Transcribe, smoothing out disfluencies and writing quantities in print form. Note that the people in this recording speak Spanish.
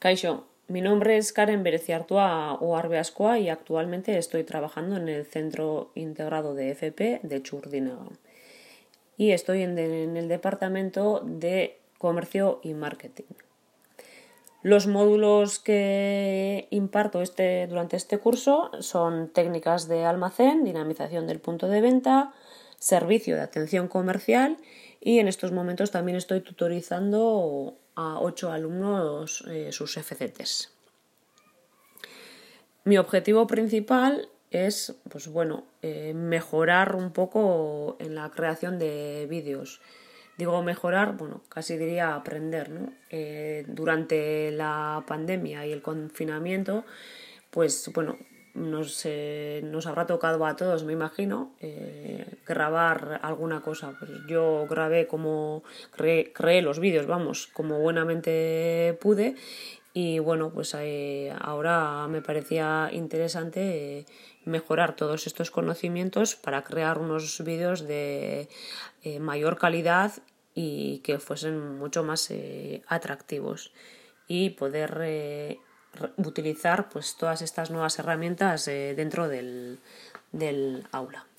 Kaixo, mi nombre es Karen Bereciartua Oarbeascoa y actualmente estoy trabajando en el Centro Integrado de FP de Txurdinaga. Y estoy en el departamento de Comercio y Marketing. Los módulos que imparto durante este curso son técnicas de almacén, dinamización del punto de venta, servicio de atención comercial y en estos momentos también estoy tutorizando a 8 alumnos sus FCTs. Mi objetivo principal es mejorar un poco en la creación de vídeos. Digo mejorar, casi diría aprender, ¿no? Durante la pandemia y el confinamiento, nos habrá tocado a todos, me imagino, grabar alguna cosa. Pues yo grabé creé los vídeos, como buenamente pude. Y ahora me parecía interesante mejorar todos estos conocimientos para crear unos vídeos de mayor calidad y que fuesen mucho más atractivos y poder utilizar todas estas nuevas herramientas dentro del aula.